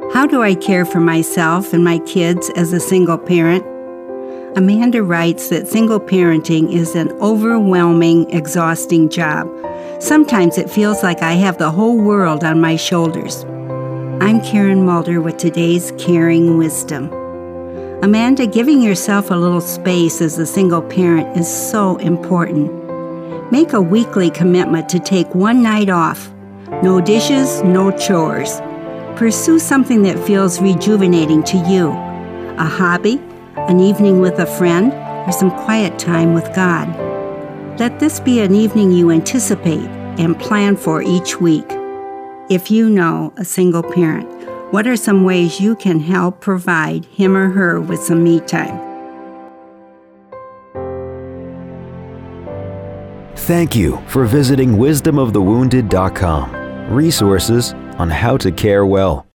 How do I care for myself and my kids as a single parent? Amanda writes that single parenting is an overwhelming, exhausting job. Sometimes it feels like I have the whole world on my shoulders. I'm Karen Mulder with today's Caring Wisdom. Amanda, giving yourself a little space as a single parent is so important. Make a weekly commitment to take one night off. No dishes, no chores. Pursue something that feels rejuvenating to you. A hobby, an evening with a friend, or some quiet time with God. Let this be an evening you anticipate and plan for each week. If you know a single parent, what are some ways you can help provide him or her with some me time? Thank you for visiting wisdomofthewounded.com. Resources on how to care well.